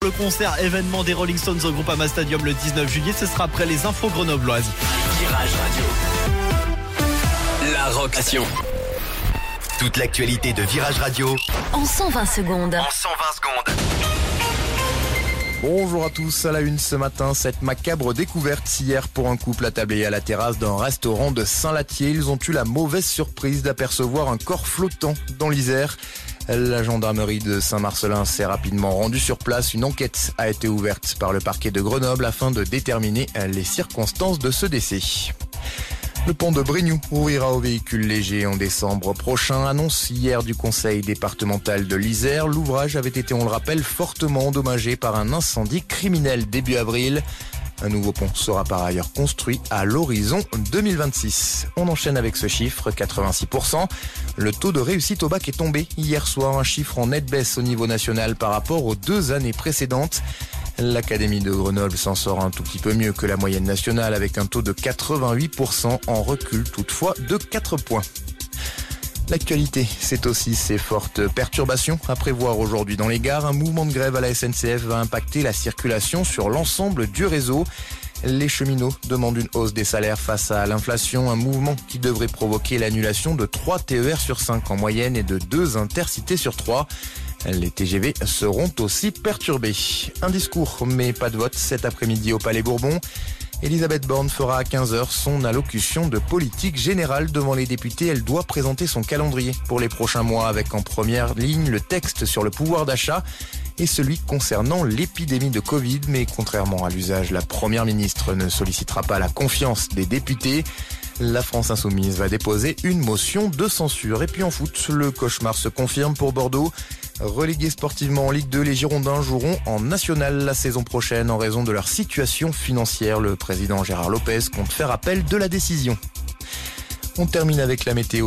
Le concert événement des Rolling Stones au Groupama Stadium le 19 juillet, ce sera après les infos grenobloises. Virage Radio. La rocation. Toute l'actualité de Virage Radio en 120 secondes. Bonjour à tous, à la une ce matin, cette macabre découverte hier pour un couple attablé à la terrasse d'un restaurant de Saint-Latier. Ils ont eu la mauvaise surprise d'apercevoir un corps flottant dans l'Isère. La gendarmerie de Saint-Marcellin s'est rapidement rendue sur place. Une enquête a été ouverte par le parquet de Grenoble afin de déterminer les circonstances de ce décès. Le pont de Brignoux ouvrira aux véhicules légers en décembre prochain. Annonce hier du conseil départemental de l'Isère. L'ouvrage avait été, on le rappelle, fortement endommagé par un incendie criminel début avril. Un nouveau pont sera par ailleurs construit à l'horizon 2026. On enchaîne avec ce chiffre, 86%. Le taux de réussite au bac est tombé hier soir, un chiffre en nette baisse au niveau national par rapport aux 2 années précédentes. L'Académie de Grenoble s'en sort un tout petit peu mieux que la moyenne nationale avec un taux de 88% en recul toutefois de 4 points. L'actualité, c'est aussi ces fortes perturbations à prévoir aujourd'hui dans les gares. Un mouvement de grève à la SNCF va impacter la circulation sur l'ensemble du réseau. Les cheminots demandent une hausse des salaires face à l'inflation, un mouvement qui devrait provoquer l'annulation de 3 TER sur 5 en moyenne et de 2 intercités sur 3. Les TGV seront aussi perturbés. Un discours, mais pas de vote cet après-midi au Palais Bourbon. Elisabeth Borne fera à 15h son allocution de politique générale devant les députés. Elle doit présenter son calendrier pour les prochains mois avec en première ligne le texte sur le pouvoir d'achat et celui concernant l'épidémie de Covid. Mais contrairement à l'usage, la première ministre ne sollicitera pas la confiance des députés. La France Insoumise va déposer une motion de censure. Et puis en foot, le cauchemar se confirme pour Bordeaux. Relégués sportivement en Ligue 2, les Girondins joueront en National la saison prochaine en raison de leur situation financière. Le président Gérard Lopez compte faire appel de la décision. On termine avec la météo.